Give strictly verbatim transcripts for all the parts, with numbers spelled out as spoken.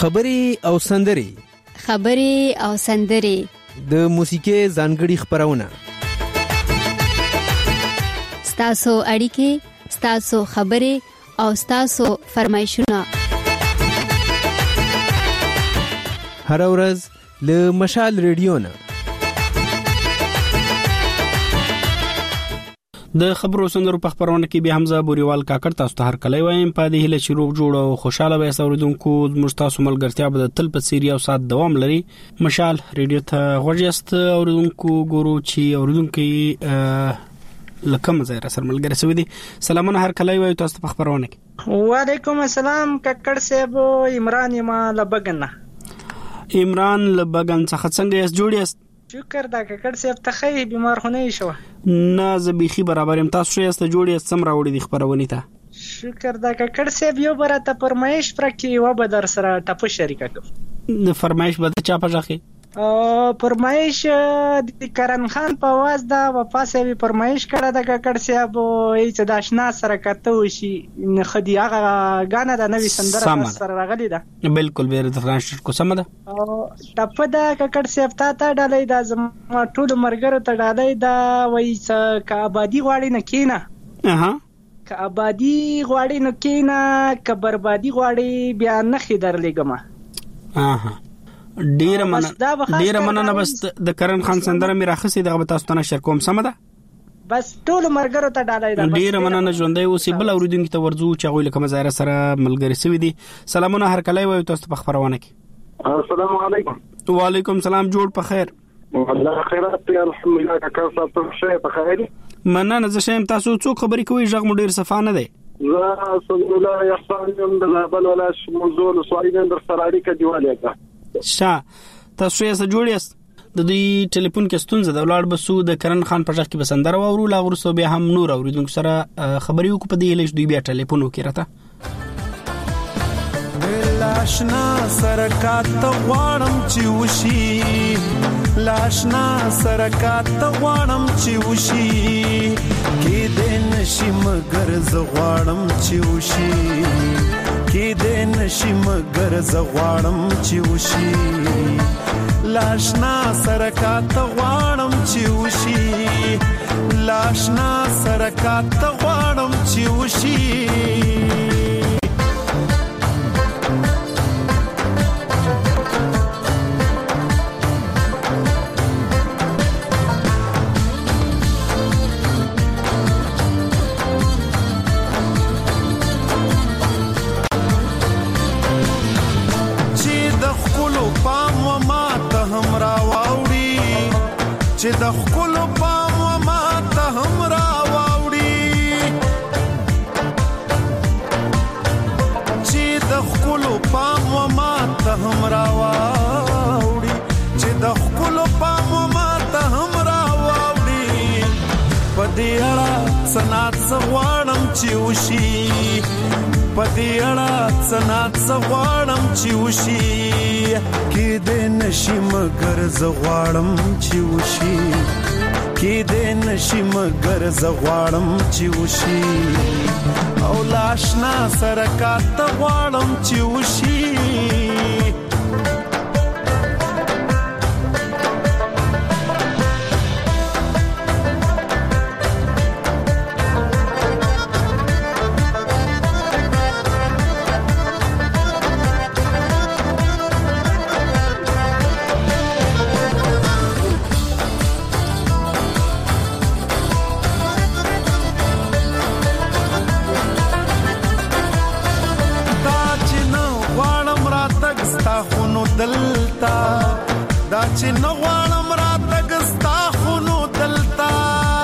خبري او سندري خبري او سندري د موسیقي ځانګړي خبرونه ستاسو اړیکې ستاسو خبري او ستاسو فرمایشونه هر ورځ له مشال ریډیو نه د خبرو سندرو په خبرونه کې به حمزه بوريوال کاکړ تاسو ته هر کله وایم په دې هله چې روغ جوړ او خوشاله وي اوریدونکو مستاسو ملګرتیا به تل په سیری او سات دوام لري مشال ریډیو ته غوړیاست اوریدونکو ګورو چې اوریدونکو لکه مزه را سره ملګری سوي دي سلامونه هر کله وي تاسو په خبرونه کې وعلیکم السلام کاکړ صاحب عمران ما لبګنه عمران لبګن څخه څنګه یې جوړیاست شکر دا کاکړ صاحب ته خې بیمار خونه شو نه زبېخي برابر ام تاسو یې است جوړې سم راوړي د خبرونه ته شکر دا کاکړ صاحب یو برته فرمایش پر کې و به در سره ټاپو شریکه کوم د فرمایش به چا پځخه او فرمایش د کرن خان په واز دا وفاسه فرمایش کړه د کاکړ صاحب هیڅ د آشنا سره کته وشي نه خدي هغه غانه د نوې سندره سره راغلی ده بالکل به د ترانسلیټ کو سم ده او ټپ دا کاکړ صاحب تا ته ډالې د زما ټول مرګره ته ډالې دا وایي چې کا آبادی غواړي نه کینا اها کا آبادی غواړي نه کینا کا بربادي غواړي بیا نه خې درلګم اها ډیر من ډیر مننه بس د کرن خان سندره می راخسي دغه تاسو ته نشر کوم سم ده بس ټول مرګرو ته ډالای دا ډیر مننه ژوندۍ اوسې بل اوریدونکو ته ورځو چې غوې لکه مزایره سره ملګری سوي دي سلامونه هر کله وي تاسو په خبرونه کې السلام علیکم وعلیکم السلام جوړ په خیر والله خیرات الحمدلله کاکا صاحب ته شه په خیر مننه زه شم تاسو څوک خبرې کوي ژغ مو ډیر صفانه دی زه صلی الله یحسن د بل ولا موضوع سوالین در سره اړیکه دیواله ده شا تاسو یې سجوړیاست د دې ټلیفون کې ستونزه د ولړ بسو د کرن خان په ځخ کې بسندر او ورو لا ورسو بیا هم نور اوریدونکو سره خبرې وکړو په دې لښ دوی بیا ټلیفون وکړه لاشنا سرکات غوانم چې وشي لاشنا سرکات غوانم چې وشي کې دین شي مگر ز غوانم چې وشي کې دین شي مگر ز غوانم چې وشي لاشنا سرکات غوانم چې وشي لاشنا سرکات غوانم چې وشي چې د خپل پام و ما ته هم را واوړي چې د خپل پام و ما ته هم را واوړي چې د خپل پام و ما ته هم را واوړي په دې اړه سنات سوانم چې وشي په دې اړه سنات سوانم چې وشي کې دې نشي مگر زغوانم چې وشي کې دې نشي مگر زغوانم چې وشي او لاشنا سرکات غوانم چې وشي دلتا دا چې نو غواړم را تګستا خونو دلتا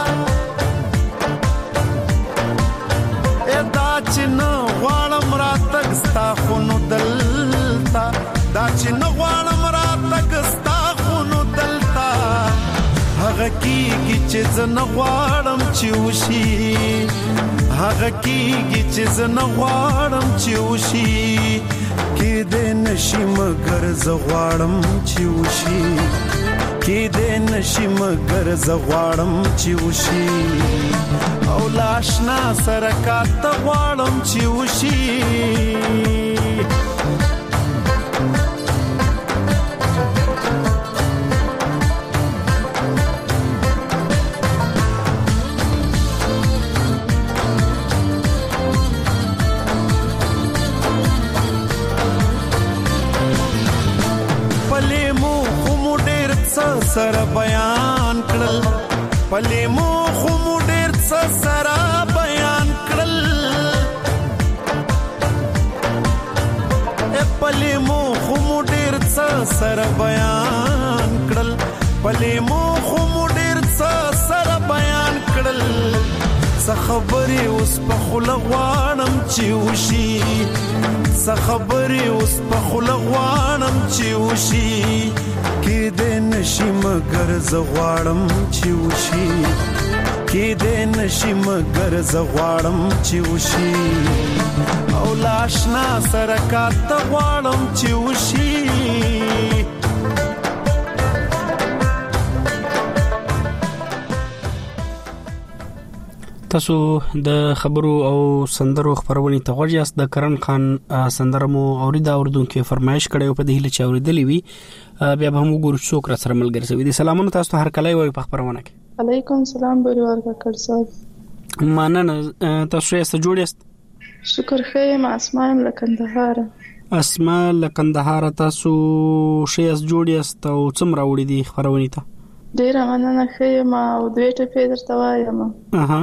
اے دا چې نو غواړم را تګستا خونو دلتا دا چې نو غواړم را تګستا خونو دلتا هغه کیږي چې زنه غواړم چې وشي هغه کیږي چې زنه غواړم چې وشي کې دې نشي مگر زغواړم چې وشي کې دې نشي مگر زغواړم چې وشي او لاشنا سرکات غواړم چې وشي سره بیان کړل پلې مو خو مو ډېر څه سره بیان کړل پلې مو خو مو ډېر څه سره بیان کړل پلې مو خو مو ډېر څه سره بیان کړل څه خبرې اوس په خوله غواړم چې وشي څه خبرې اوس په خوله غواړم چې وشي کېدی نشي مګر زه غواړم چې وشي کېدی نشي مګر زه غواړم چې وشي او له اشنا سره کاته غواړم چې وشي تاسو د خبرو او سندرو خبرونې ته غوږ یاست. د کرن خان سندره مو اوریدا اوردونکو فرمایش کړو په دې هله چې اوریدلې وي بیا به موږ ګورو څوک را سره ملګری شوی دي. سلامونه تاسو ته هر کله وي په خبرونه کې. علیکم سلام بریوال کاکړ صاحب. مننه تاسو یې څه جوړ یاست؟ شکر خیر ما اسماء لکندهار. اسماء لکندهار تاسو شې جوړ یاست او څومره وړي دي خبرونه ته؟ ډیر مننه خیر ما او دوی ته پیدر توایم. اها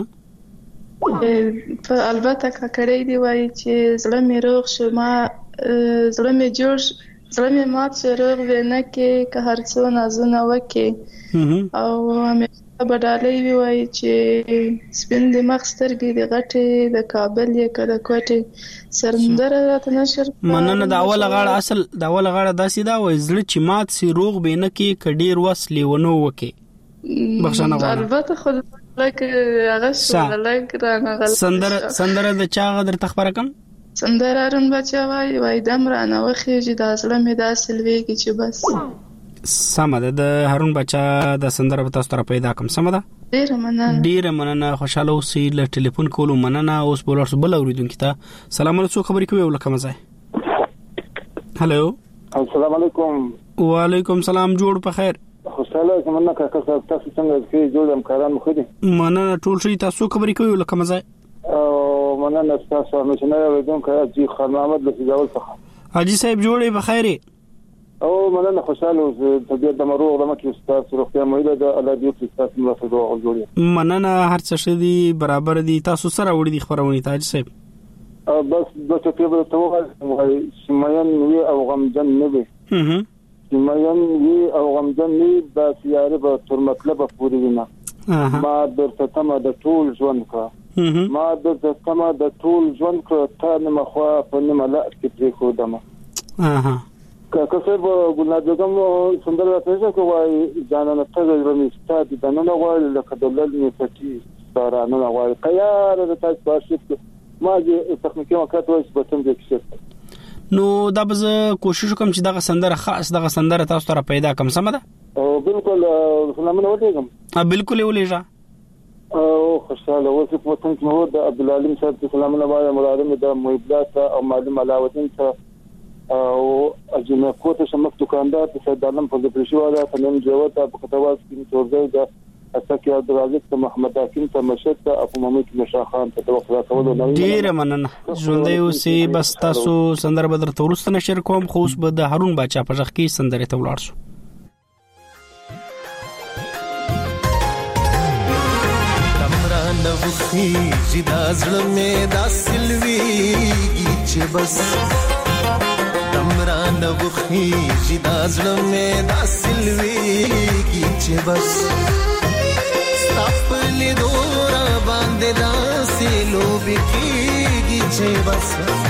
البته کاکړی دی وایي چې زړه مې روغ شو ما زړه مې جوړ زړه مې مات شو روغ ونه کې که هر څو نازونه وکې او همیشه بډالۍ وی وایي چې سپین د مخ سترګې د غټې د کابل یې کله کوټې سرندره راته نشر مننه د اوله غاړه اصل د اوله غاړه داسې دا وایي زړه چې مات سي روغ به نه کې کډیر وسلې ونه وکې بخښنه غواړم. البته خود لکه هغه شو لکه رانه غلط سندره سندره د چا غدر تخبره کم سندره رن بچا وای وای دم رانه وخیږي د ازله مې داسې لويږي چې بس سمه ده. د هارون بچا د سندره په تاسو سره پیدا کوم سمه ده. ډیر مننه ډیر مننه خوشاله اوسئ. له ټلیفون کولو مننه. اوس بولر بل اوریدونکو ته سلام علیکم خبرې کوي ولکه مزه. هالو السلام علیکم. وعلیکم سلام جوړ په خیر. خوشاله زمونږ کاکا صاحب تاسو څنګه کې جوړم کاران مخ دي. مننه ټول شي تاسو خبرې کوي ولکه مزه. او مننه تاسو مشنه ودون کړه چې خان محمد لسیداول څخه حاجی صاحب جوړې په خیر. او مننه خوشاله طبيعت د مروغ لمکه تاسو روغتیا مویده د الله دې تاسو مرسته جوړي. مننه هر څه شدي برابر دي تاسو سره وړي دي خبرونه ته حاجی صاحب. بس د څه په توګه سیمایان وی او غمجن نه وي. هه سیمایان وی او غمجن نه د سیاره په تر مطلب پوری نه. ما درته تمه د ټول ژوند کا ما درته تمه د ټول ژوند کا ته نه مخوا په نه لا کې پرې خو دمه. اها که څه به ګلادګم سندره راځي کوي ځانانه ته غوړمي ستاد د نن غوړ لکه د لږ پټي سارانه غوړ تیار د تاسو باشي ما دې تخنیکی وکړ وایي په تم دې کې نو دا به کوشش وکم چې دغه سندره خاص دغه سندره تاسو ته پیدا کوم سم ده. او بالکل سلامونه ولېږم. ا بالکل ولېږه. او خوشاله اوسې په تم کې مو د عبد العلیم صاحب سلامونه وایم مرادم د محبات او معلم علاوالدین ته او اجنه کوته شمک دکاندار په سید عالم په دې شواله تنم جوته په کتواز کې تورځي د اسکی عبد العزيز ته محمد حکیم ته مشهد ته ابو محمد نشا خان ته توقع کولو نه ډیر مننه. ژوندې اوسې بس تاسو سندره بدر تورست نشر کوم خو اوس به د هارون بچا په ځخ کې سندره ته ولاړ شو. نوخي جدا زړه مې دا سلويږي چې بس تمرا نوخي جدا زړه مې دا سلويږي چې بس خپل دورا باندې داسې لوبي کېږي چې بس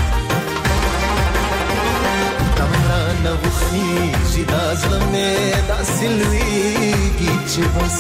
تمرا نوخي جدا زړه مې دا سلويږي چې بس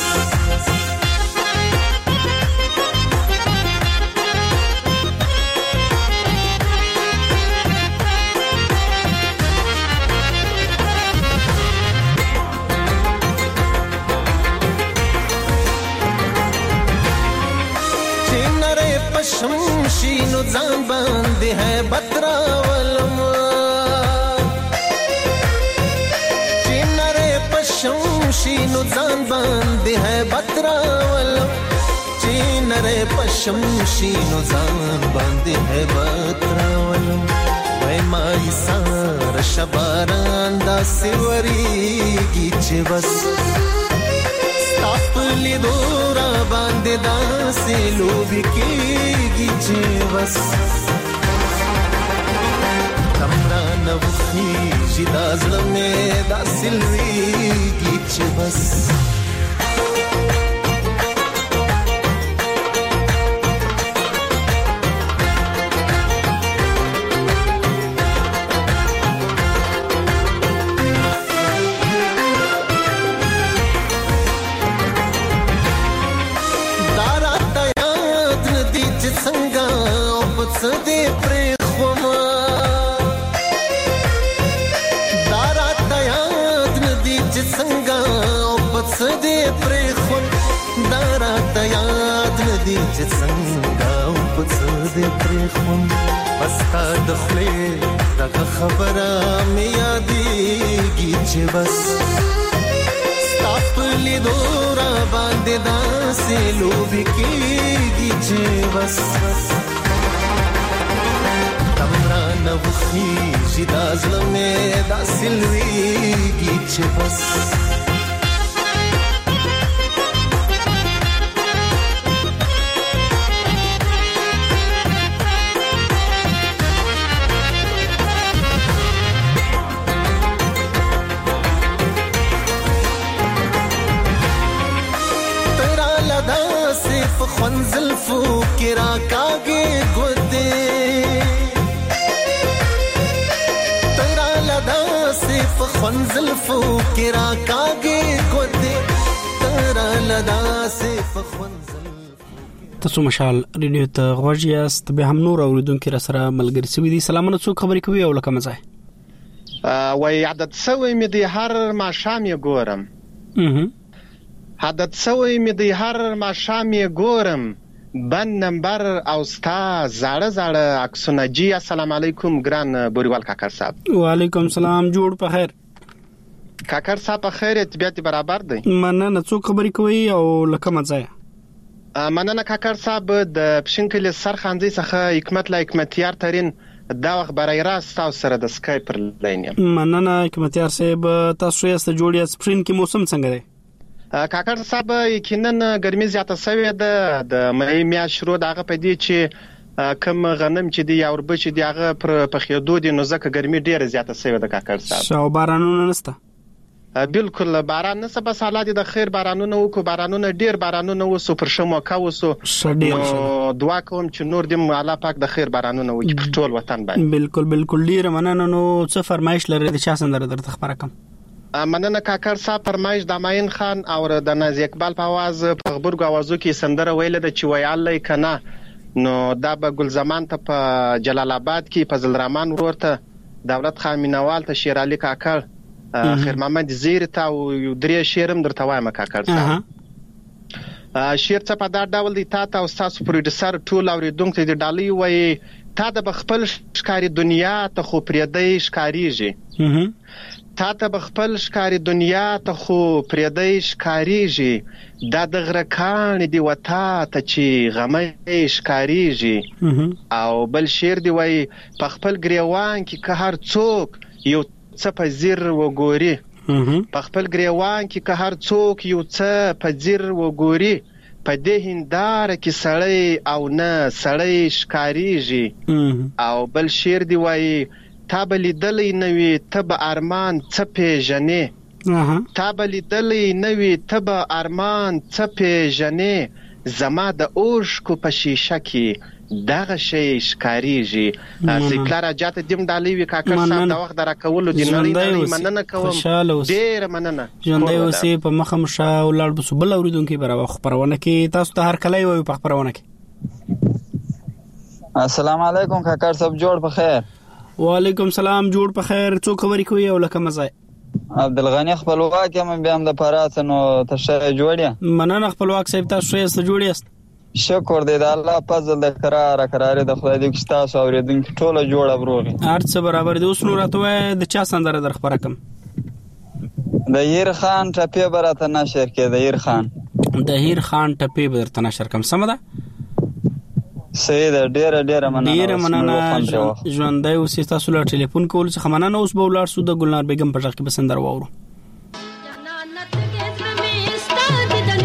شمشینو ځان باندې ہے بترا ولم چینره پشمشینو ځان باندې ہے بترا ولم چینره پشمشینو ځان باندې ہے بترا ولم وای مای سار شباران دا سیوری کی چې بس ستاپلی دورا باندې داسې لوبي کېږي چې بس تمنا نوخي چې دا زړه مې داسې لویږي چې بس سدې پرې خوما دارات یاد ندی چې څنګه او پس دې پرې خوم دارات یاد ندی چې څنګه او پس دې پرې خوم بس تا د خپل دغه خبره مې یادېږي چې بس ستاپلی دورا باندې داسې لوبي کېږي چې بس نوخي چې دا زړه مې داسې لویږي چې بس ترا لداسې په خوند زلفو کې راکاږي ګودې فخن زلفو کرا کاږي کوته ترا لدا سي فخن زلفو تاسو مشال ریډیو ته غوږیاست به هم نور اوریدونکو را سره ملګری سوي دي سلامونه څو خبرې کوي او لکه مزه وای عادت سوي مې د هر ما شام یې ګورم عادت سوي مې د هر ما شام یې ګورم بن نمبر او ستا زړه زړه عکسونه جی السلام علیکم ګران بوریوال کاکر صاحب وعلیکم سلام جوړ په خیر کاکر صاحب په خیر طبيعت برابر دی مننه څو خبرې کوي او لکه مزه مننه کاکر صاحب د پښینکل سرخاندي څخه حکمت لا حکمتیار ترين دا وخت برای راست تاسو سره د اسکایپ پر لاین مننه حکمتیار صاحب تاسو یې ست جوړی سپرین کې موسم څنګه دی کاکر صاحب یقینا ګرمي زیاته شوې ده د مې میا شروع دغه پدې چې کم غنم چې دی او رب چې دی هغه پر پخېدو دي نو ځکه ګرمي ډیره زیاته شوې ده کاکر صاحب شاو بارانونه نشته بالکل باران نه سبا سالات د خیر بارانونه وکړو بارانونه ډیر بارانونه وسو پر شمو کا وسو دعا کوم چې نور دې الله پاک د خیر بارانونه وکړي په ټول وطن باندې بالکل بالکل ډیر مننه نو څه فرمایش لري د چا سندره درته خبره کوم مننه کاکر صاحب فرمایش د ماین خان او د ناز اقبال په आवाज په خبرګو आवाजو کې سندره ویل د چې وای الله کنا نو دا به ګل زمان ته په جلال آباد کې فضل الرحمن ورته دولت خان مینوال ته شیر علي کاکر خیر محمد زیر ته او یو درې شیرم درته وایم کاکر صاحب شیر څه په دا ډول دی تا ته او تاسو پروډوسر ټول اوریدونکو دې ډالۍ وای تا د خپل ښکاری دنیا ته خو پریدای ښکاریږي تا ته بخپل ښکاری دنیا ته خو پریدای ښکاریږي دا د غرکان دی وتا ته چې غمې ښکاریږي او بل شیر دی وای په خپل گریوان کې که هر څوک یو څه پذیر وګوري په خپل گریوان کې که هر څوک یو څه پذیر وګوري په دې هندار کې سړی او نه سړی ښکاریږي او بل شیر دی وای تا بلی دلی نوی تب ارمان څه پیژنې تا بلی دلی نوی تب ارمان څه پیژنې زما د اوښکو په شیشه کې دغه شی ښکاریږي سیکلار اجازه دیم ډالۍ وی کاکر صاحب دا وخت راکولو د نړۍ نړۍ مننه کوم ډیر مننه ژوندۍ اوسې په مخه مشه ولړ بسو بل اوریدونکو برابر خبرونه کې تاسو ته هر کله وي په خبرونه کې السلام علیکم کاکر صاحب جوړ په خیر وعلیکم سلام جوړ په خیر څو خبرې کوي او لکه مزه عبدالغنی خپلواک یم بیا هم د پارات نو تشه جوړیا مننه خپلواک صاحب تاسو یې ست جوړیاست شکر دې د الله فضل د قرار قرار د خدای دې کښتا سو اوریدونکو ټوله جوړه بروغي ارڅ برابر دي اوس نو راته د چا سندره در خبره کوم د هیر خان ټپی براته نشر کې د هیر خان د هیر خان ټپی برته نشر کوم سم ده سید ډیر ډیر مننه ډیر مننه ژوندۍ اوسې تاسو له ټلیفون کول څخه مننه اوس به ولار سو د ګلنار بیگم په ځخ کې بسندر وورو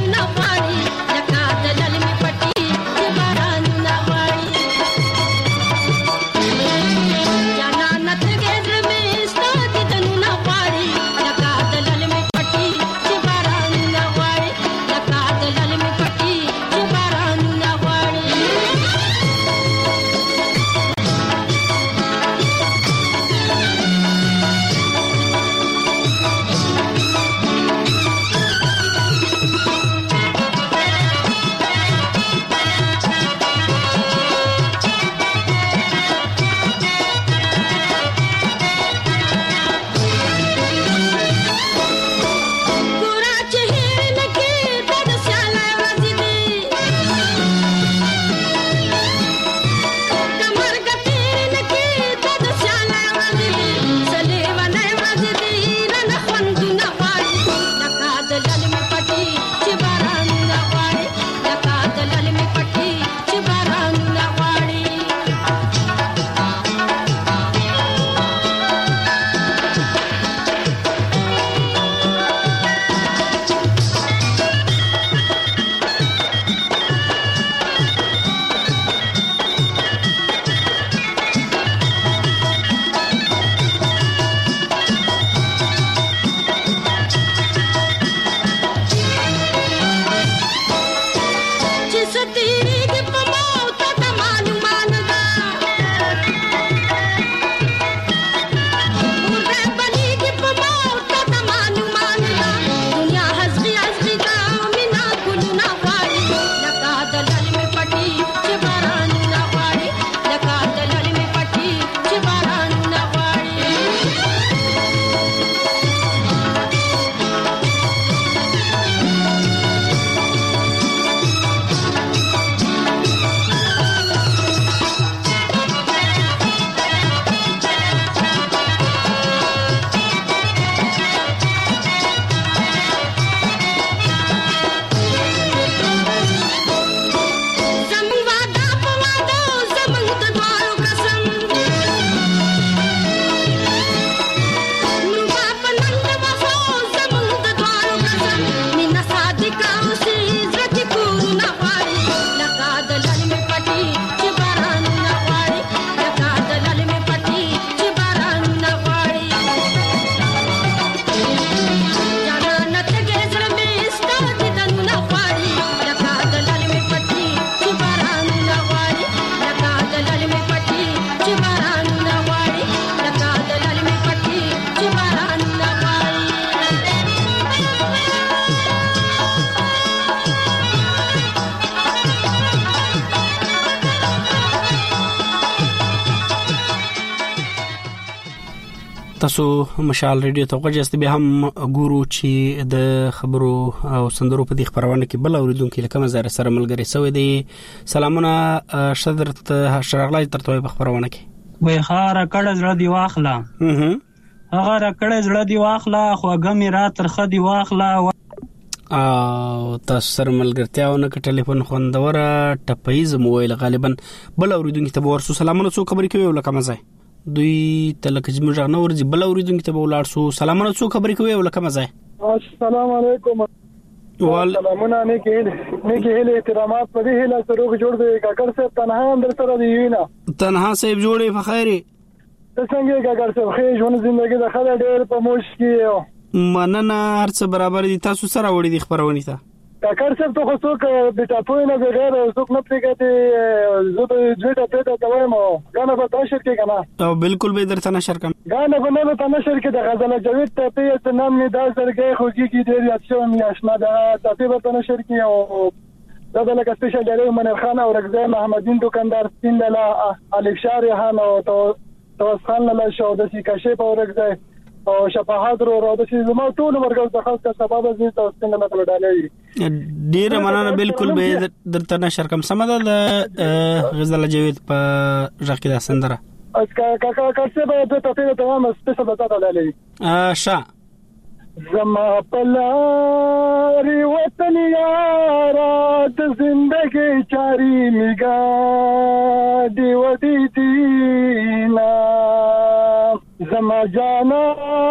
تاسو مشال ریډیو ته غوښتل به هم ګورو چې د خبرو او سندرو په دې خبرونه کې بل اوریدونکو لکه مزار سره ملګری سوی دی. سلامونه شذرت شرغلای ترته په خبرونه کې وای خاره کړه زړه دی واخلا هغه را کړه زړه دی واخلا خو غمی را ترخه دی واخلا او تاسو سره ملګرتیاونه ک ټلیفون خوندوره ټپایز موبایل غالبا بل اوریدونکو ته ورسو. سلامونه څو خبرې کوي ولکه مزه دوی تلک جمع نه ورځي بل اوریدونکو ته ولار سو. سلامونه څو خبرې کوي ولکه مزه. السلام علیکم. سلامونه نه کې نه کې احترامات په دې هله سره جوړ دی کاکر صاحب تنها اندر سره دی نه تنها صاحب جوړې په خیره څنګه کاکر صاحب خې ژوند ژوندۍ د خلک ډېر په موش کې مننه هر څه برابر دي. تاسو سره وړي دي خبرونه ته کاکر صاحب ته خو څوک د ټاپوي نه بغیر څوک نه پریږدي زه د جوړه ته ته وایم غاڼه به تاسو کې کنه او بالکل به درته نشر کوم غاڼه به نه ته نشر کې د غزل جاوید ته په نام نه دا سرګي خو کې ډېر یاد شو مې آشنا ده ته به ته نشر کې او دا د لکه سپیشل ډیری منیر خان او رغزه محمدین دکاندار سپین لاله الف شارحان او توس خان لاله شو د سی کشف او رغزه او شفاعت رو را د شي زما ټول ورګو د خاص کا سبب زی تاسو څنګه مطلب ډالې ډیر مننه بالکل به درته نشر کوم سمه ده غزل جاوید په ژغ کې سندره اس کا کا کا څه به ته ته تمام سپیشل بتا ډالې ا شا زما پلاری وطن یارا د زندگی چاری میگا دی ودی دینا زما جانا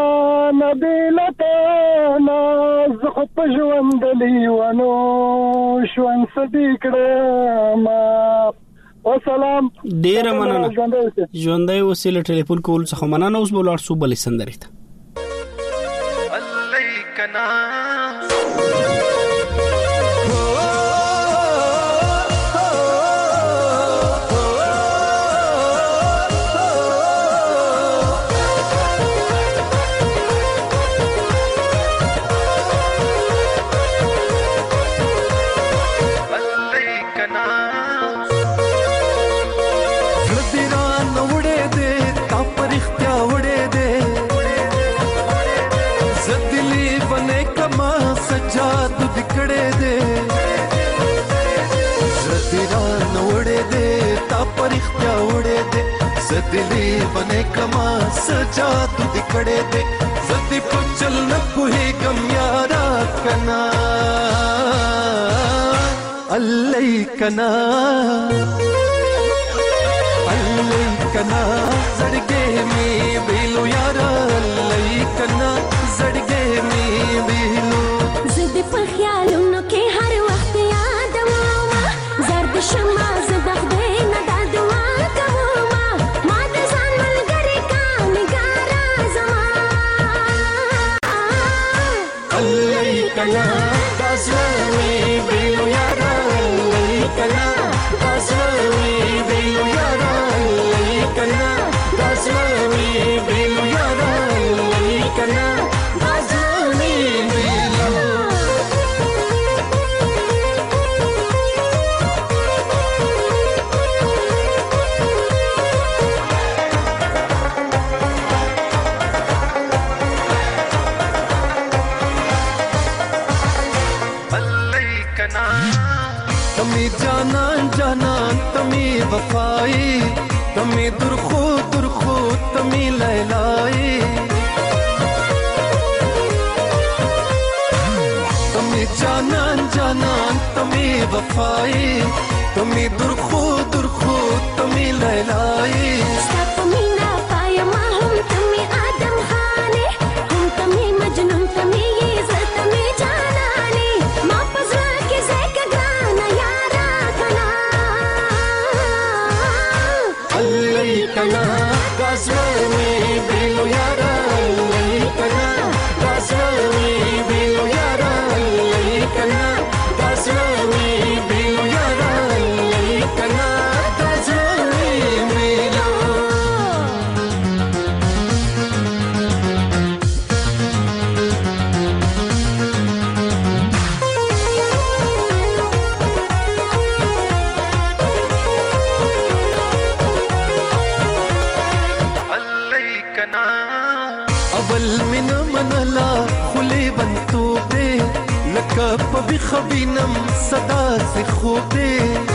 نبیلتانا زخط پجوان دلیوانو شوان صدیقرما وسلام. ډیر مننه ژوندۍ وسیله ټلیفون کول څخه مننه. اوس بولار سو بل سندرې ته کنا दिली बने कमा सजाद दिखड़े दे जदी पुचल न कोई गम यारा कना अल्लाई कना अल्लाई कना जड़गे में बेलो यारा अल्लाई कना जड़गे में बेलो जदी पर ख्यालों न के हर वक्त याद आवा जर्द शमा जदख दे न दादवा कना दासवी बेलो यारा लई कना दासवी बेलो यारा लई कना दासवी बेलो यारा लई कना दासवी बेलो तमी जाना जाना तमी वफाई तमी दुरखो दुरखो तमी लैलाई तमी जाना जाना तमी वफाई तमी दुरखो दुरखो तमी लैलाई तमी ना पाया माहूम तमी आदम खाने हम तमी मजनून तमी ये ज़र तमी जानाने माँ पज़रा के ज़ेक कना दासवी बेलो यारा लई कना दासवी बेलो यारा लई कना दासवी बेलो यारा लई कना दासवी बेलो اول من منلا خلی بنتو دے لکه په بخبینم صدا سے خوب دے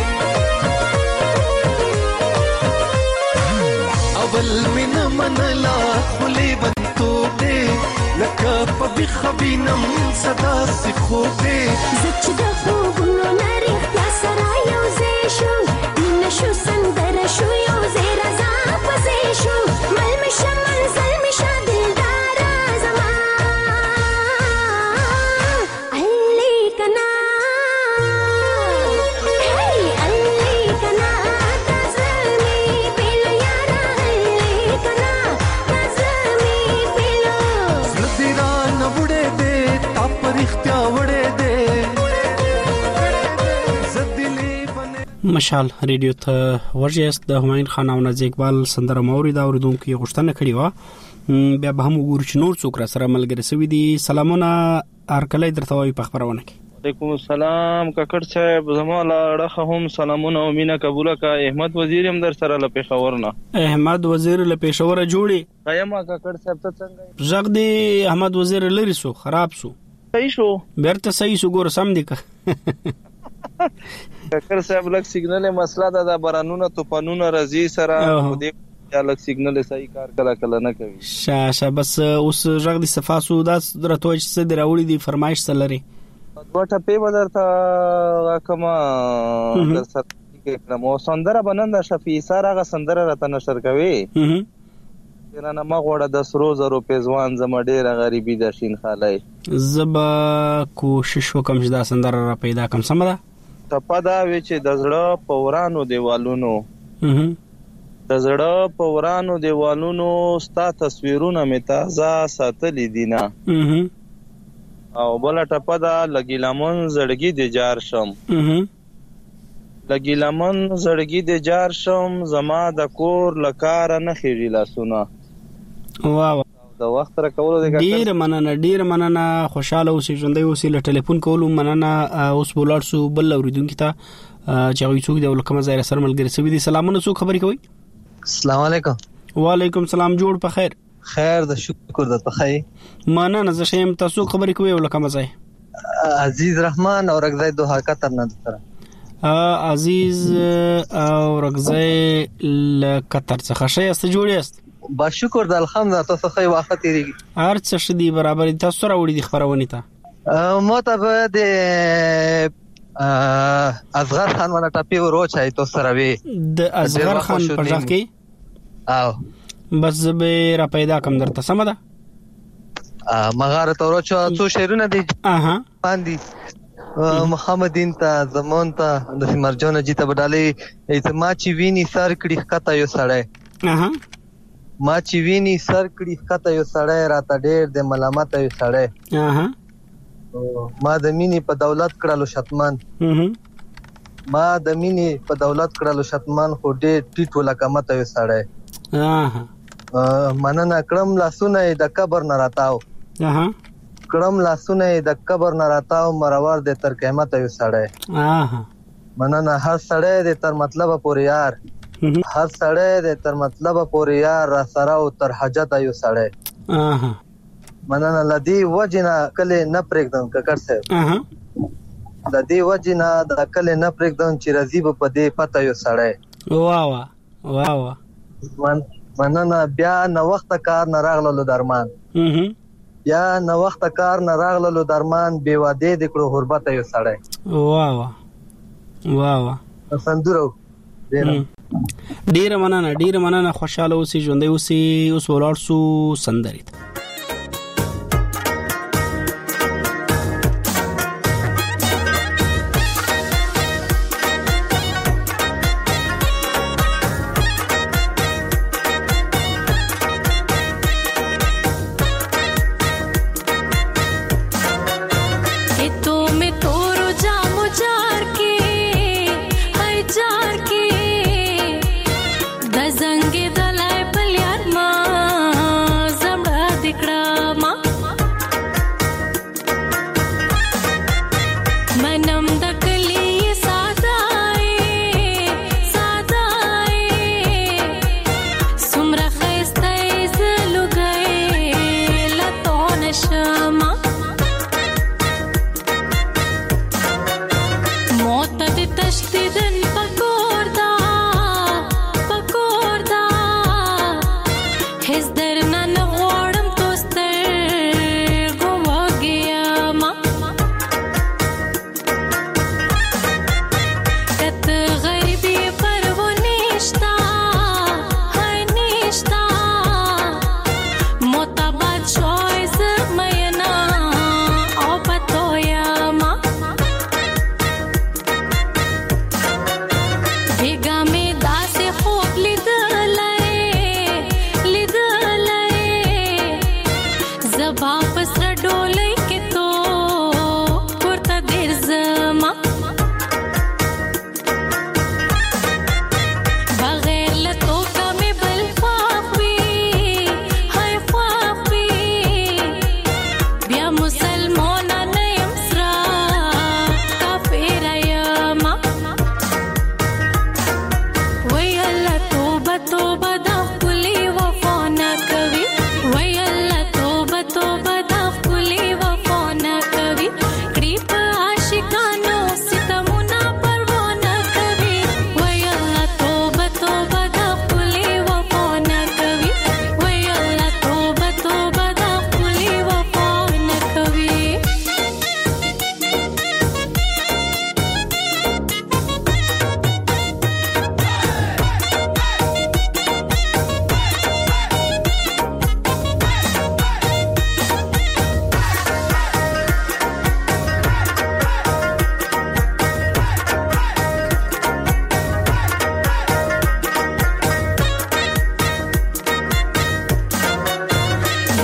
اول من منلا خلی بنتو دے لکه په بخبینم صدا سے خوب دے زچ د خوبونو نری یا سره یو ځای شو مینه شو سندره شو یو ځای رضا پسې شو مل می شه منزل می شه دلدار زما علی کنا هی علی کنا تزمی پیلو یارا علی کنا تزمی پیلو زدیرا نوړې دې تا پرختیا وړې دې مشال ریډیو ته ورجست د همایون خان او نازي اقبال سندره موري دا اوریدونکو غوښتنه کړې و بیا به هم وګورو چې نور څوک را سره ملګری سوي دي. سلامونه ارکلای درته وای په خبرونه کې. وعلیکم السلام کاکړ صاحب زما لاړه هم سلامونه او مینا قبول کا احمد وزیر هم در سره ل پېښور نه احمد وزیر ل پېښور جوړي قیامه کاکړ صاحب ته څنګه ژغ دی احمد وزیر لری سو خراب سو صحیح شو بیرته صحیح سو ګور سم دی که کاکړ صاحب لک سیګنل مسله ده د بارانونو طوفانونو راځي سره دې یا لک سیګنل صحیح کار کله کله نه کوي شاشه بس اوس ژغ دی صفاسو دا درته چې څه دی راوړي دی فرمایش سره وټه په بدرته کما در سره کې مو سندره بننده شفیع سره غ سندره راته نشر کوي نه ما غوړه د سرو زرو پېزوان زما ډېره غریبي د شین خالای زبا کوشش وکم چې دا سندره را پیدا کم سم ده ټپه دا وی چې د زړه په ورانو دیوالونو د زړه په ورانو دیوالونو ستا تصویرونه مې تازه ساتلي دي نه او بل ټپه دا لګی لمن زړګي د جار شم لګی لمن زړګي د جار شم زما د کور لکار نه خېږي لاسونه واو د وخت را کولو د ډیر مننه ډیر مننه خوشاله اوسې ژوندۍ اوسې له ټلیفون کولو مننه اوس بولار سو بل اوریدونکو ته چې وي څوک د ولکم ځای سره ملګری سوي دي. سلامونه څوک خبرې کوي؟ السلام علیکم. وعلیکم سلام جوړ په خیر خیر د شکر د پخای مننه زه شیم تاسو خبرې کوي ولکم ځای عزیز رحمان او رغزای دوه قطر نه سره عزیز او رغزای ل قطر څخه شې است جوړې است با شکر د الحمدلله تاسو خو وخت تیریږي هر څه شدي برابر تاسو راوړي د خبرونه ته متابه د اصغر خان ولا ټاپي وروچای تو سره وی د اصغر خان په ځخ کې او بس به را پیدا کم درته سم ده مغاره تو وروچو څو شهرونه دي اها باندې محمدین ته زمون ته د مرجان جی ته بدالي اعتما چی ویني سر کړي خطا یو سړی اها ما چی ویني سر کړي خطا یو سړی راته ډېر د ملامت یو سړی اها ما د مینې په دولت کړهلو شتمن ما د مینې په دولت کړهلو شتمن خو ډېر ټیټ ولکمت یو سړی اها مننه کړم لاسونه د قبر نه راتاو اها کړم لاسونه د قبر نه راتاو مرور د تر قیامت یو سړی اها مننه هر سړی د تر مطلب پورې یار هر سړی د تر مطلب پورې یار را سره او تر حاجت یو سړی اها مننه لدی وجنا کله نه پرېږدم ککړ صاحب اها لدی وجنا د کله نه پرېږدم چې رضیب په دې پته یو سړی واه واه واه من مننه بیا نو وخت کار نه راغلو درمان بیا نو وخت کار نه راغلو درمان بے واده د کړو حربت یو سړی واه واه واه سندرو ډیر مننه ډیر مننه خوشاله اوسې ژوندۍ اوسې اوس ولار سو سندري زنګ دلای په یار ما زړه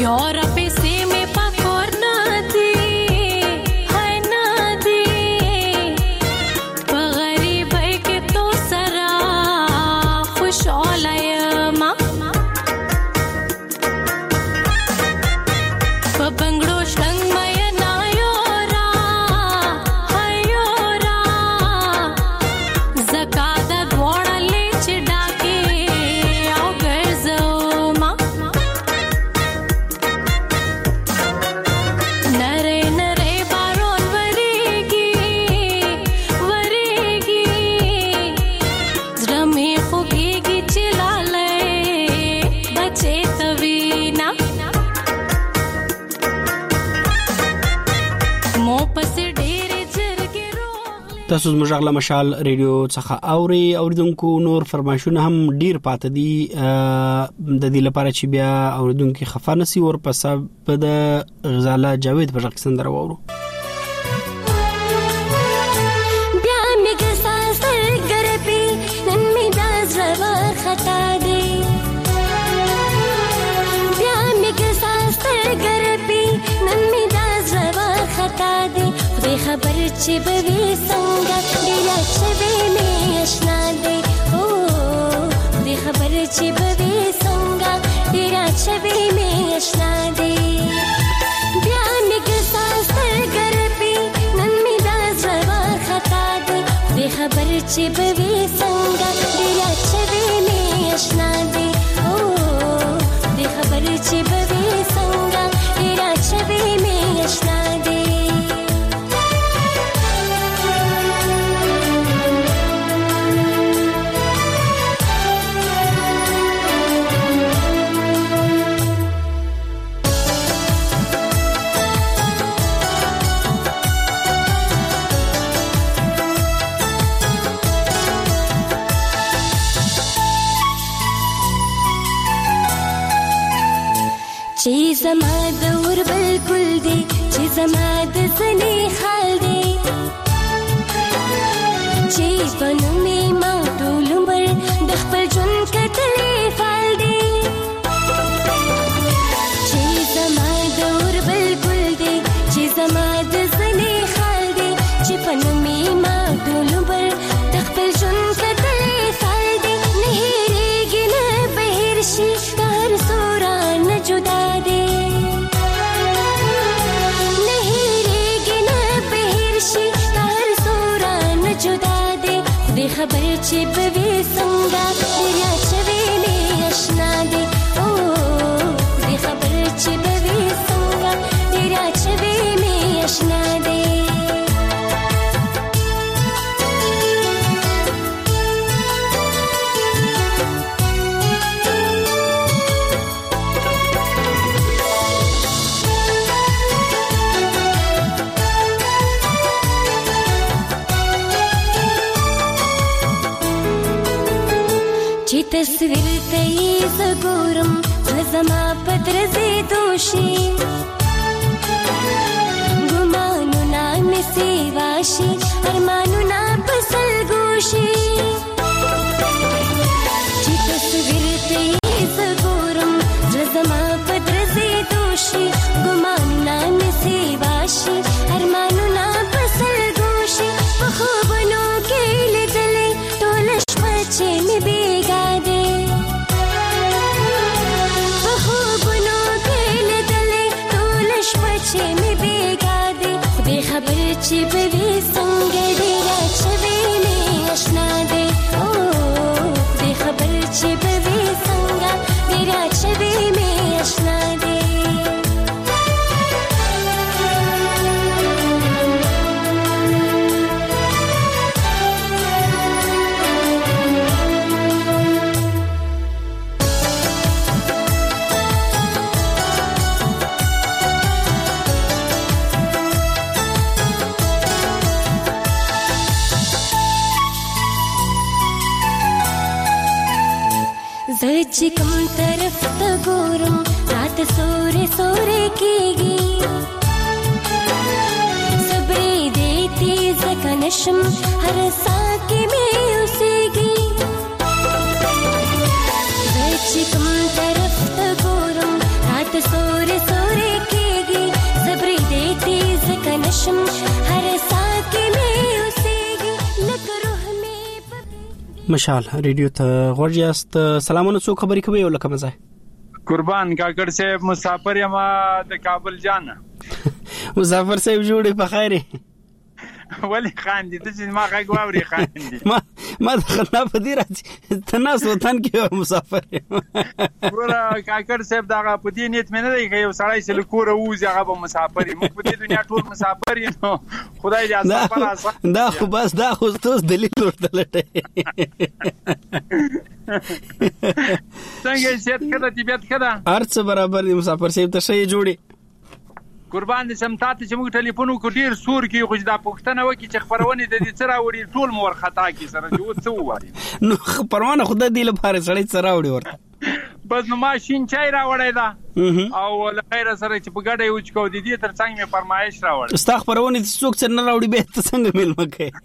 دورا پیسې مې پکور نه دی هاي نه دی په غریبۍ کې تو سره خوشاله یم په بنګړو شلنګ مې نه یورا هاي یورا زکات دواړلې چې ډاکې او ګرځوما نره نره بارون ورېږي ورېږي زړه مې خوږېږي چې لالی بچې ته وینا مو پسې ډېرې جرګې تاسو زموږ غلا مشال ریډیو څخه اوري اوریدونکو نور فرمایشونه هم ډیر پاتې دي د دې لپاره چې بیا اوریدونکو خفه نسی ور پسه په د غزاله جاوید په ځکه سندره وورو بیا میګ ساس ګرپی نن می داز ور خطا دی بیا میګ ساس ګرپی نن می داز ور خطا دی خدای خبر چې به وي څنګه ډیره چې به مې آشنا دی او خدای خبر چې به وي څنګه ډیره چې به مې آشنا دی بیا میګ ساس ګرپی نن می داز ور خطا دی خدای خبر چې به وي څنګه ډیره چې به مې آشنا دی او خدای خبر چې به وي څنګه ډیره چې به مې آشنا دی چې زما د ور بلکل دی چې زما د زنی خال دی چې بنو می ما ټول عمر د خپل ژوند کتلې فال دی چې زما د ور بلکل دی چې زما د زنی خال دی چې بنو می ما ټول عمر د خپل ژوند کتلې فال دی نه هېرېږي نه بهر شي هر سورا نه جدا خبر چې به وي څنګه دریا چې وي مې آشنا دی او دې خبر چې به وي څنګه دریا چې وي مې آشنا دی تصویر ته یې زګورم زما پدرځې دوشي ګمانونه مې سیواشي ارمانونه پسل ګوشي چې تصویر ته یې زګورم زما پدرځې دوشي ګمانونه مې سیواشي ارمانونه پسل ګوشي په خوبونو کې لیدلې ټول شپه چې مې بیګا خبر چې به وي څنګه ډیره چې وي مې آشنا دی او دې خبر چې به وي څنګه ډیره چې وي مې آشنا دی چې کوم طرف ته ګورم رات سورې سورې کېږي صبرې دې تیز کنشم هر ساه کې مې اوسېږي چې کوم طرف ته ګورم رات سورې مشال ریډیو ته غوږ یاست. سلامونه، څو خبرې کوي او لکه مزه قربان کاکړ صاحب مسافر یم د کابل جان. مسافر صاحب جوړې په خیره ولی خاندي ته چې ما غږ واوري خاندي. ما ما دخلنا په دې راځي ته ناس وطن کې مسافر ګوره کاکړ صاحب دا په دې نیت مې نه دی چې یو سړی چې له کوره ووځي هغه به مسافر وي. موږ په دې دنیا ټول مسافر یو نو خدای دې سفر آسان. دا خو بس دا خو ستاسو دلیل ورته لټه څنګه چې کده طبيعت کده ارڅ برابر دی. مسافر صاحب ته شي جوړي قربان دې سمتاته چې موږ ټلیفون وکړ ډیر سور کې خو دا پښتنه وکي چې خبرونه د دې سره وړي ټول مور خطا کې سره چې و څه وایي نو خبرونه خدای دې لپاره سړی سره وړي ورته بس نو ماشين چای راوړی دا او لخيره سره چې په ګډه یو چکو د دې ترڅنګ مې فرمایش راوړ. استغ خبرونه چې څوک څنګه راوړي به ته څنګه ملمه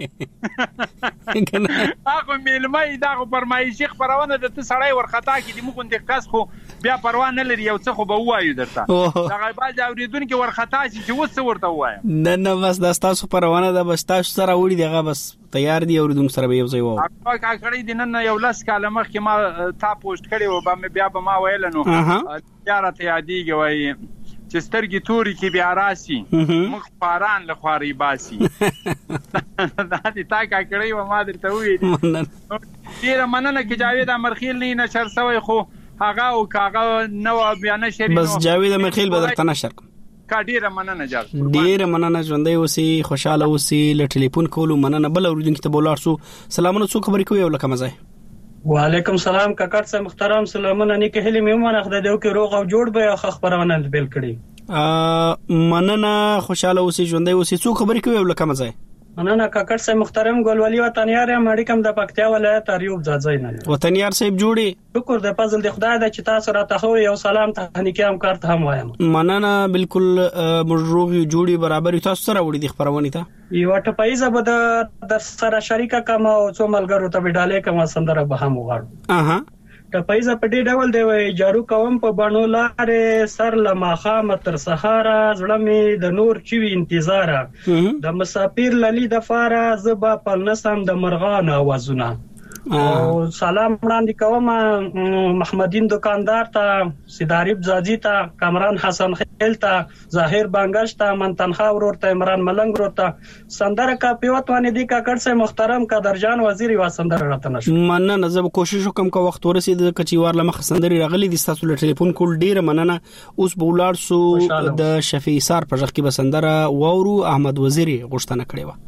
کوي کنه هغه ملمه دا فرمایشي خبرونه د ته سړی ور خطا کې دې موږ د کس خو بیا پروا نه لري یو څه خو به وایو درته دا غیبال اوریدونکو ور خطا چې وڅ ورته وایم. نه نه بس دا تاسو پروانه ده بس تاسو سره وړي دغه بس تیار دی اوریدونکو سره به یو ځای وو. هغه کاکړی د نن یو لاس کاله مخکې ما تا پوسټ کړی و به بیا به ما ویل نو یاره ته یادېږي وایي چې سترګې توري کې بیا راسي مخ پاران له خواري باسي. دا دې تا کاکړی و ما درته ویل ډېره مننه کې جاوید امرخیل نه نشر سوی خو هغه او کاغه نو بیا نشر بس جاوید امرخیل به درته نشر کا ډیره مننه جار ډیره مننه ژوندۍ اوسې خوشاله اوسې. له ټلیفون کولو مننه. بل اوریدونکو ته بولار سو سلامونه، څو خبرې کوي او لکه مزه. وعلیکم سلام کاکړ صاحب محترم سلامونه نه کې هلي مې مونږ خدای دې کې روغ او جوړ به خبرونه بل کړي. مننه خوشاله اوسې ژوندۍ اوسې. څو خبرې کوي او لکه مزه. مننه کاکړ صاحب محترم ګلولي وطنیار یم اړیکم د پکتیا ولایت اریوب ځای نه وطنیار صاحب جوړي. شکر د فضل د خدای د چې تاسو راته خو یو سلام تهنیکی هم کارت هم وایم. مننه بالکل مجروغ جوړي برابر تاسو سره وړي د خبرونه ته یو ټپایزه به د سره شریکه کما او څو ملګرو ته وډاله کما سندره به هم وغواړم. اها ټپایزه په دې ډول دی وای جارو کوم په بڼو لارې سر لماخام تر سهاره زړه می د نور چوي انتظار د مسافر للی د فاره زبا په نسم د مرغان اوازونه. او سلام وړاندې کوم محمدین دکاندار ته سیداریب زاجی ته کامران حسن خیل ته ظاهر بانګش ته منتنخا ورور ته عمران ملنګ ورور ته سندره کا پیوت باندې دی کاکړ سے محترم قدرجان وزیر وا سندره راته نشو. مننه زه کوشش وکم کو وخت ورسید کچیوار لمخ سندري راغلي د تاسو له ټلیفون کول ډیره مننه. اوس بولار سو د شفیع سار په ځخ کې بسندره وورو احمد وزیری غوښتنه کړې و.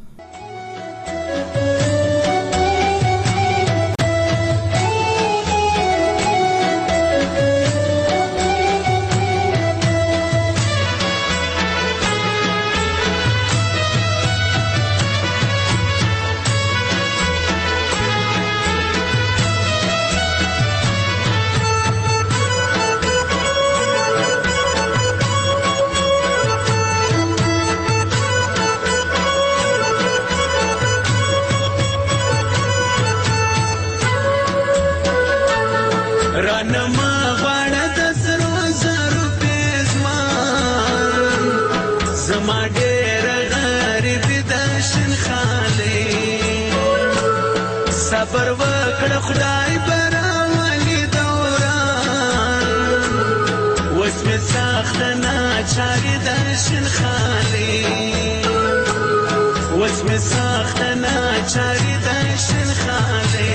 صبر وکړه خدای براولي دوران وس می سخت نه چاري درشن خالي وس می سخت نه چاري درشن خالي.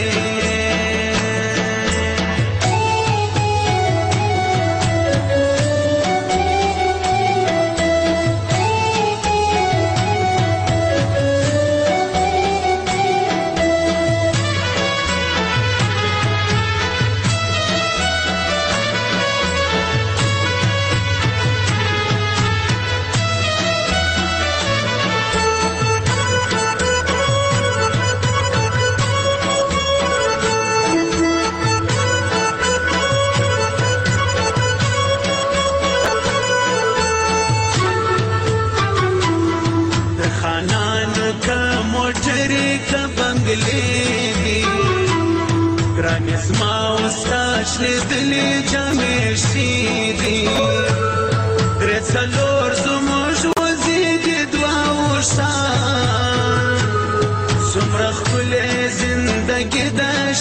دلی جامې شیدي درې څلور زموږ وزیدي دوا وشان څومره ښکلې زندګي د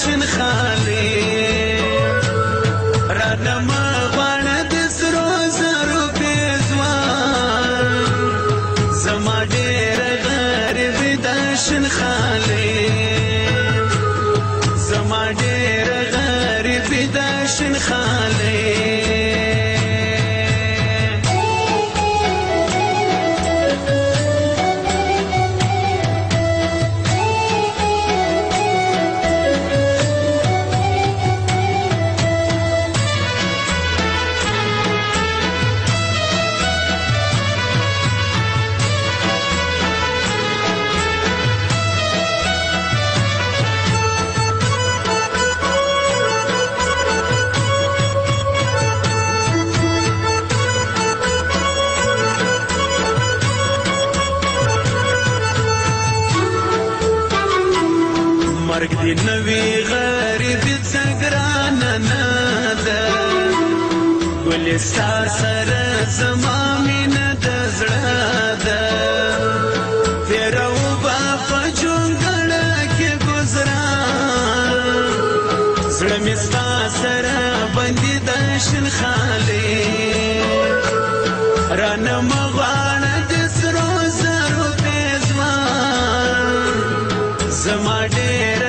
داشن خاله زما ډېر غریب داشن خاله مرګ دې نوی غریب څنګه نه ده ګل ستا سره زما مینه د زړه ده تیرو با په جونګړه کې ګزران زړه مې ستا سره بندي د شین خالې رانه مغواړه د سرو زرو پېزوان زما ډېر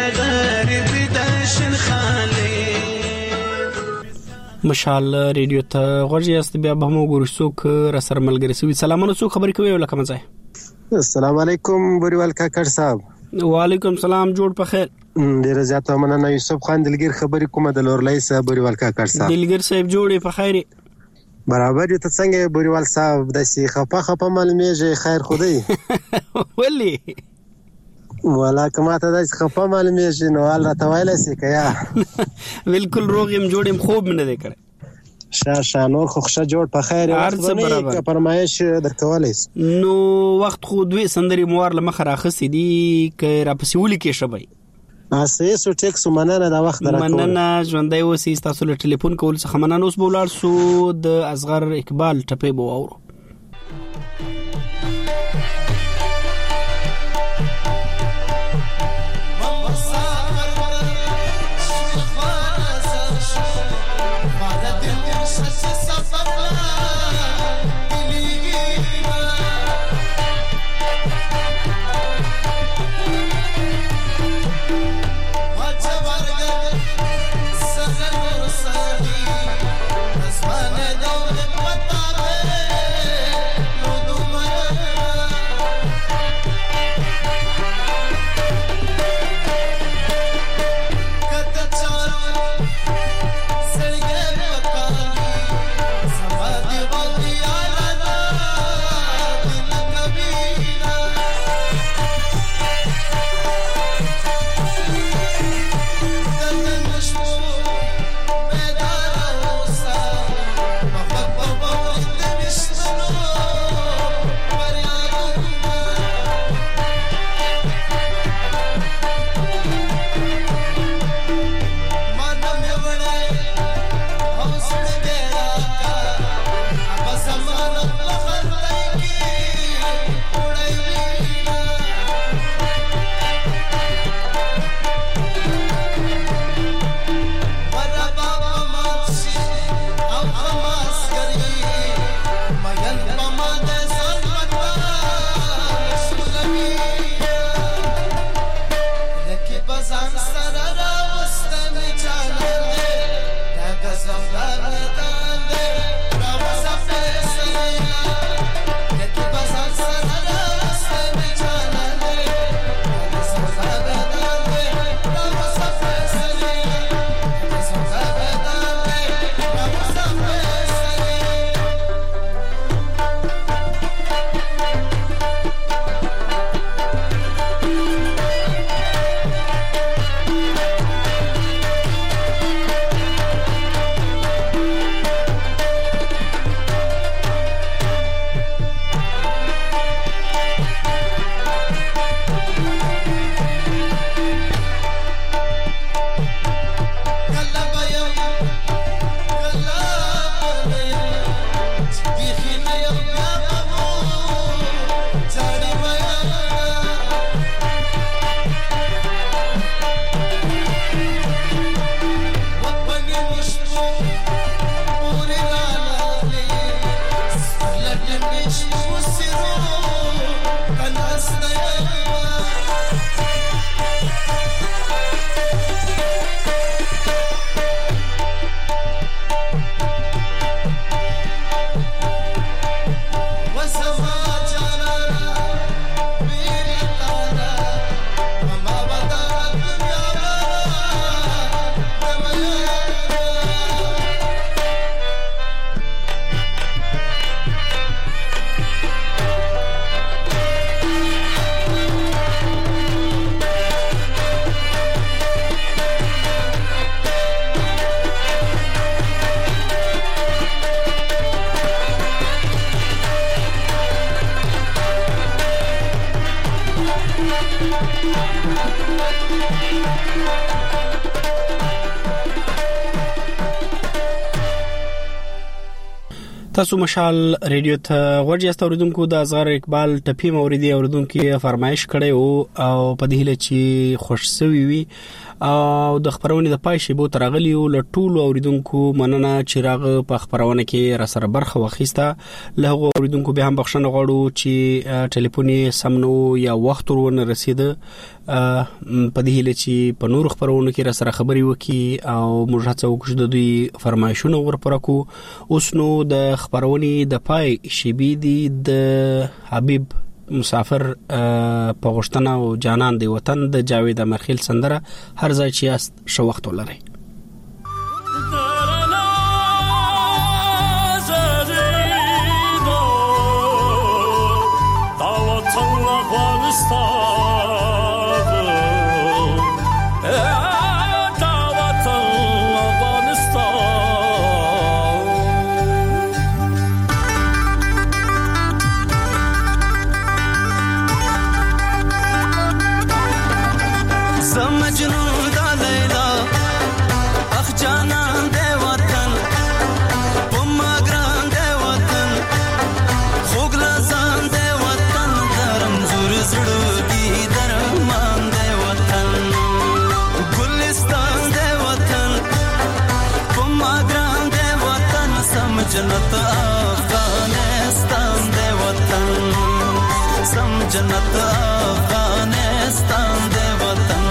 مشال ریډیو ته غوږ یاست بیا به مو ګورو څوک را سره ملګری سوي سلامونه څوک خبرې کوي ولکه مزه السلام علیکم بوریوال کاکړ صاحب وعلیکم سلام جوړ په خیر ډیر زیاته مننه یوسف خان دلګر خبرې کومه د لورلای صاحب بوریوال کاکړ صاحب دلګر صاحب جوړې په خیر برابر ته څنګه بوریوال صاحب د سی خپه خپه معلومیږي خیر خدای ولی ولا کما ته د خپه معلومیږي نو ال راته وایله سي کیا بالکل روغم جوړم خوب نه دی کړ شا شا نور خو ښه جوړ په خیر ورته فرمایش درکولای نو وخت خو دوی سندري موار لمخه راخسي دي ک را پسې ولي کې شبای اسې سو ټیکس مننه دا وخت راکول مننه ژوندۍ وسی تاسو له ټلیفون کول څخه مننه اوس بولار سو د اصغر اقبال ټپې بو اورو Hey تاسو مشال ریډیو ته ورجه استوریدونکو د ازغر اقبال ټپی موریدي اوریدونکو فرمایش کړي او په دې هله چې خوش سوي وي او د خبرونه د پای شی بو ترغلی او لټول اوریدونکو مننه چې راغ په خبرونه کې را سره برخه وخیسته له اوریدونکو به هم بخښنه غواړو چې ټلیفوني سمنو یا وخت ورونه رسیده په دې هله چې په نور خبرونه کې را سره خبري وکي او موږ هڅه وکړو د دوی فرمایشونه ورپرکو. اوس نو د خبرونی د پای شیبی دی د حبیب مسافر په غشتنه او جانان دی وطن د جاوید امرخیل سندره هر ځای چې است شو وخت ولري. जन्नत अफगानिस्तान दे वतन सम जन्नत अफगानिस्तान दे वतन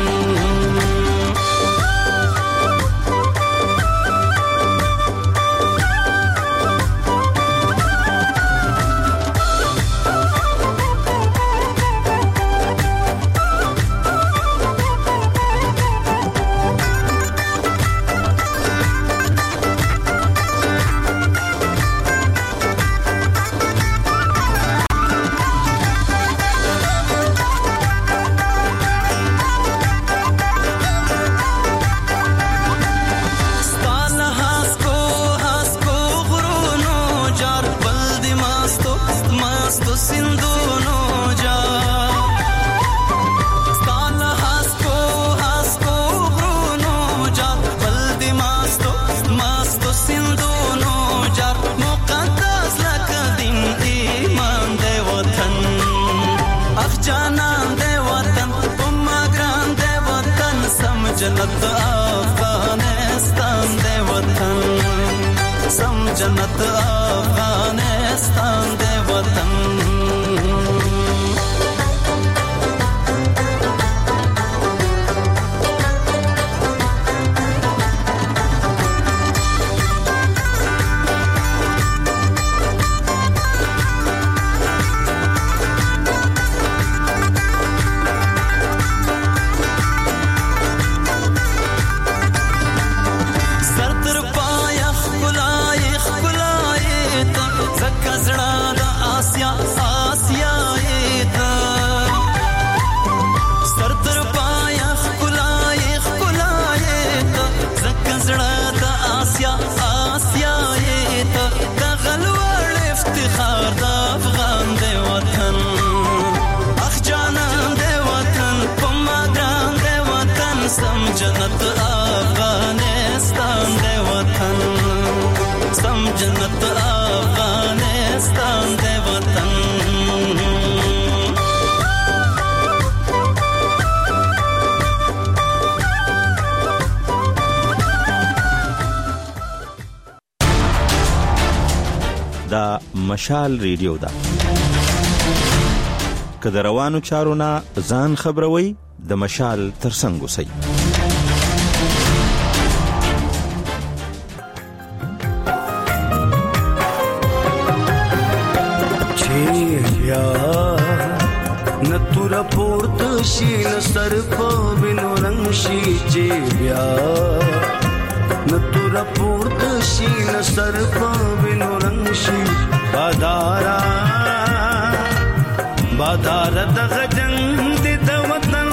जन्नत अफगानिस्तान दे वतन सम जन्नत अफगानिस्तान दे वतन जन्नत अफगानिस्तान दे वतन सम जन्नत अफगानिस्तान दे वतन دا مشال ریډیو دا کله روانو چارونه ځان خبروي د مشال ترڅنګ وسی. नतुरा पोर्त शीन सर पो बिनु रंगशी जे ब्या नतुरा पोर्त शीन सर पो बिनु रंगशी बादारा बादारा दग जंग द वतन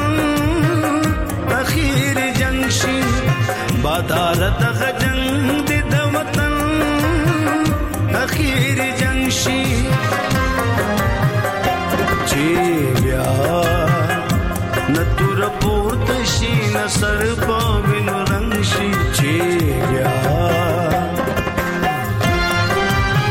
अखीर जंगशी बादारा दग जंग द वतन अखीर जंगशी जेव्या नतुर पोर्त शीन सर पो बिनु रंगशी जेव्या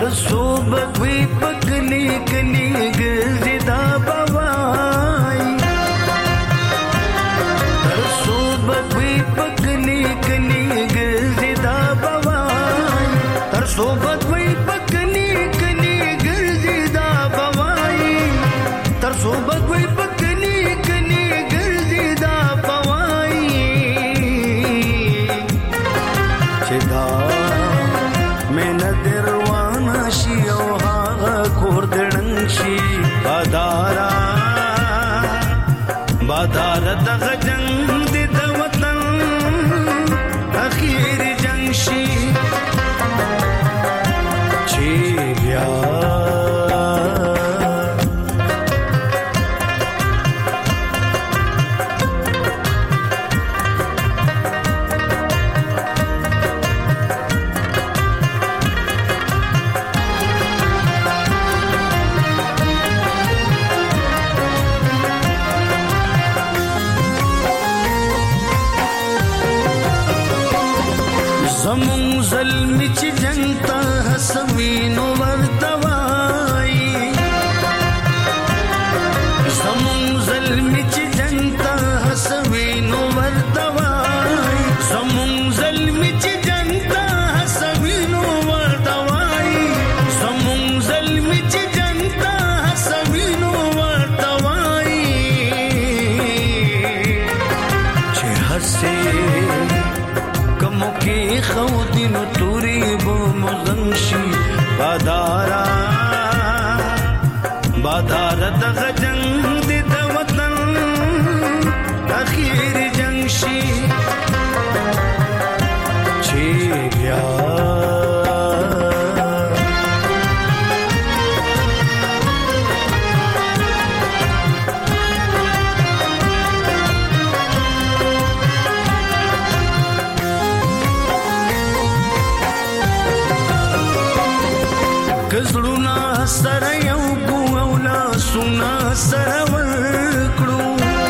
صوبك ويبكلي كلي قلزي دا بواي تر صوبك ويبكلي كلي قلزي دا بواي تر صوبك ويبكلي كلي قلزي دا بواي تر صوبك ويبكلي كلي قلزي دا بواي چدا میں ندر شي او هغه کور دړنګ شي بادارا بادار دغه جنگ دې د وطن اخیر جنگ شي چې بیا زمون ظلم چې جنگ ته حسوینو ورتوای زمون ظلم چې جنگ ته حسوینو ورتوای زمون ظلم چې جنگ ته حسوینو ورتوای زمون ظلم چې جنگ ته حسوینو ورتوای چې حسه کموکی خودینو توری بو مزنشی بادارا بادارا دغه جنگ دی د وطن اخیر جنگ شي چې بیا کزړونا سره یو ګو او لا سنا سره ورکړو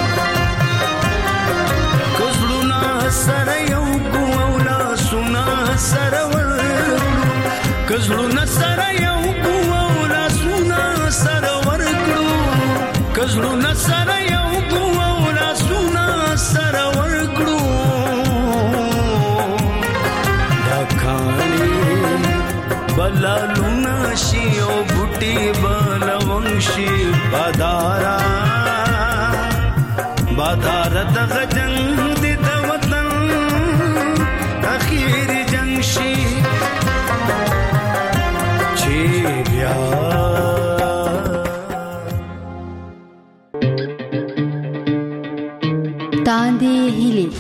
کزړونا سره یو ګو او لا سنا سره ورکړو کزړونا سره یو ګو او لا سنا سره ورکړو کزړونا سره یو ګو او لا سنا سره ورکړو دا کانی بلالونا شي او بوټي بلونشي بادارا بادار دغه جنگ دې د وطن اخیر جنگ شي چې بیا تاندې هلي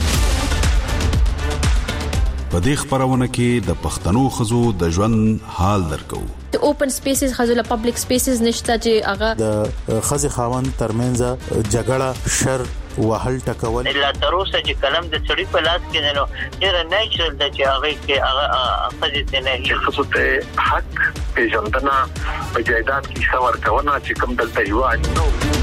په دې خبرونه کې د پښتنو خزو د ژوند حال درکو د اوپن سپیسز خزو له پبلک سپیسز نشته چې هغه د خزي خاوند ترمنځ جګړه شر وهل ټکول الا تر اوسه چې کلم د چړې په لاس کې نه نو ډېر نیچرل د چې هغه کې هغه خزي ته نه هي خصوص ته حق پیژندنه په جایداد کې څور کونه چې کوم دلته یو اجنو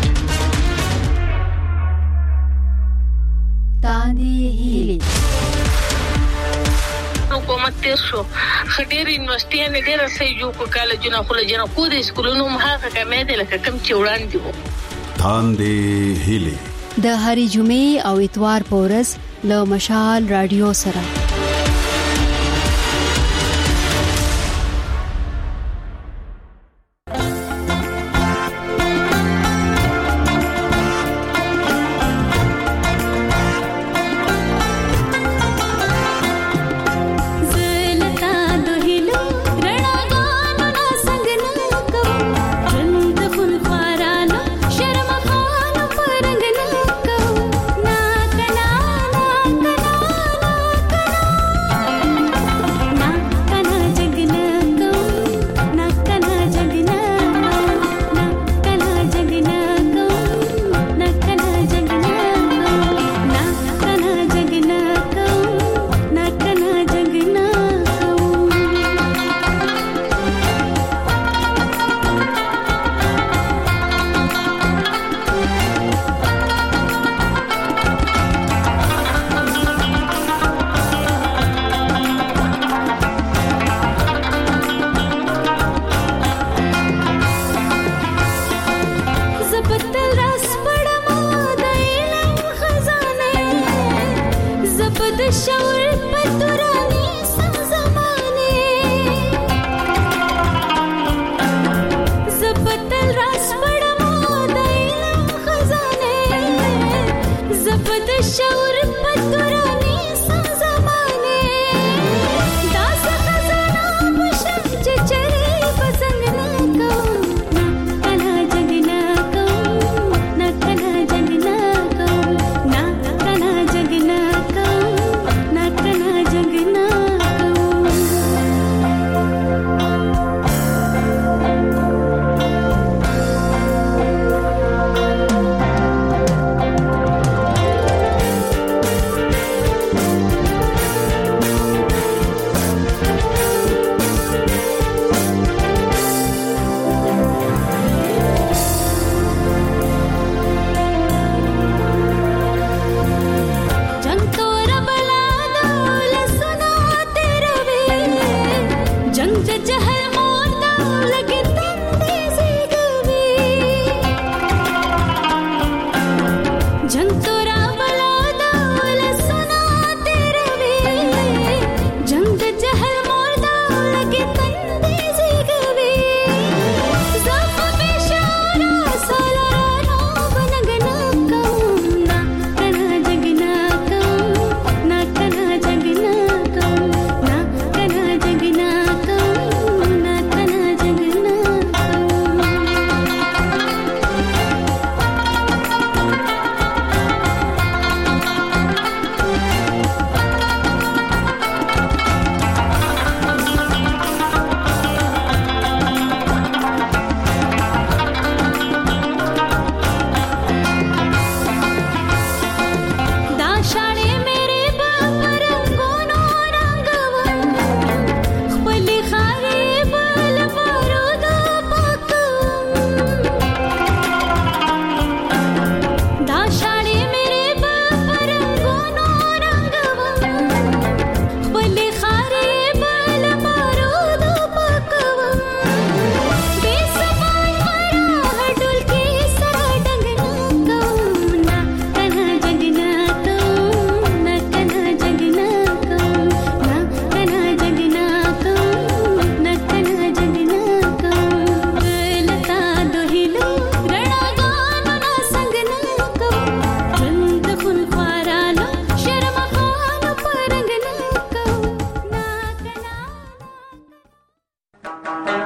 تاندې هلي حکومت تیر شو خډیر یونیورسيټي نه ډیر سې جو کو کالجونه خو له جنا کو د سکولونو مخه کمې ده لکه کم چې وړاندې وو تاندې هلي د هری جمعې او اتوار پورز له مشال رادیو سره Na د هر